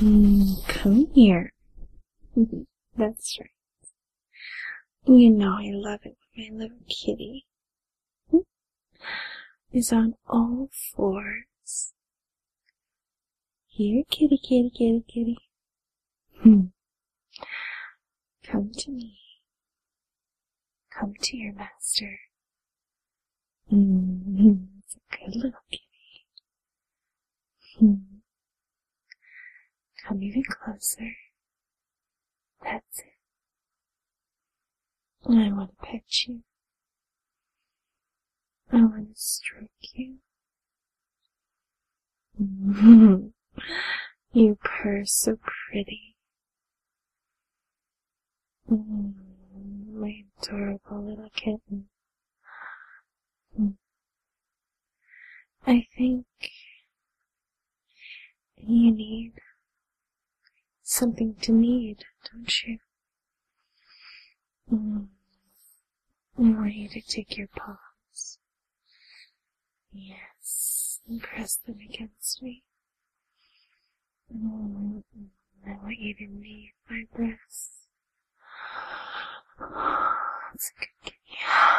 Come here. That's right. You know I love it when my little kitty is on all fours. Here, kitty, kitty, kitty, kitty. Come to me. Come to your master. It's a good little kitty. Come even closer. That's it. I want to pet you. I want to stroke you. You purr so pretty. My adorable little kitten. I think you need something to need, don't you? I want you to take your paws. Yes, and press them against me. I want you to knead my breasts. That's a good kitty.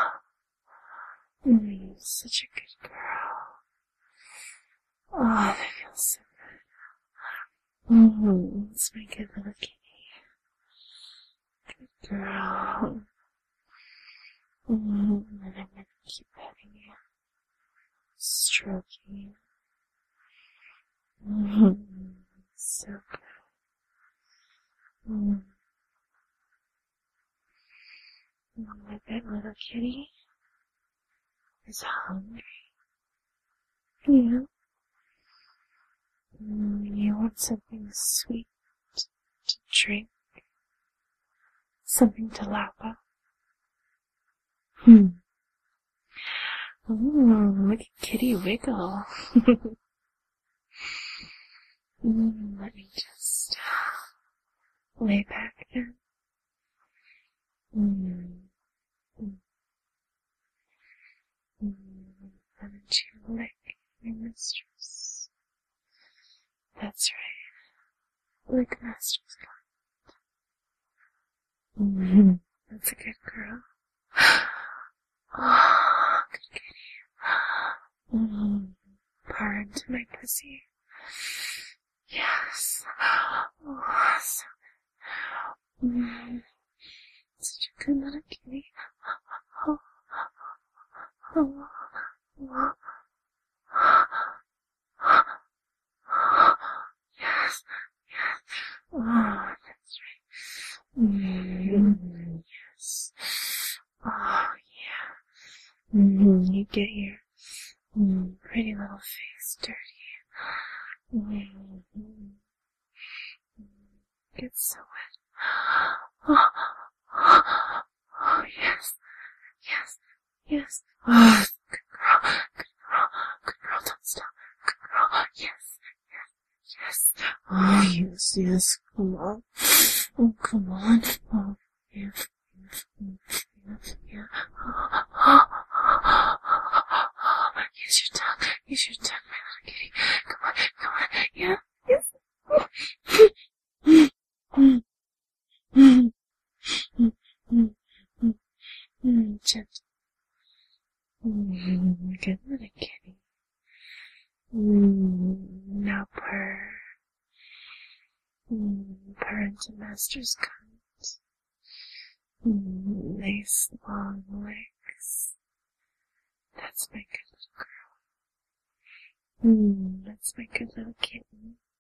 You're such a good girl. Oh, that feels so good. It's my good little kitty. Good girl. And I'm gonna keep petting you, stroking you. So good. I bet little kitty is hungry. Yeah. You want something sweet to drink? Something to lap up? Look at Kitty wiggle. Let me just lay back again. Why don't you lick your mistress? That's right. Lick master's gun. That's a good girl. Oh, good kitty. Purr into my pussy. Yes. Oh, so good. Such a good little kitty. Yes. Oh, that's right. Yes. Oh, yeah. You get your pretty little face dirty. Gets so wet. Oh, yes. Yes. Yes. Oh, good girl. Good girl. Good girl. Don't stop. Good girl. Yes. Yes. Oh, yes. Yes. Come on. Oh, come on. Oh, yeah. Yeah. Use your tongue. Use your tongue, my little kitty. Come on. Come on. Yeah. Yes. Gentle. Good little kitty. Now purr. Purr into master's cunt. Nice long legs. That's my good little girl. That's my good little kitten.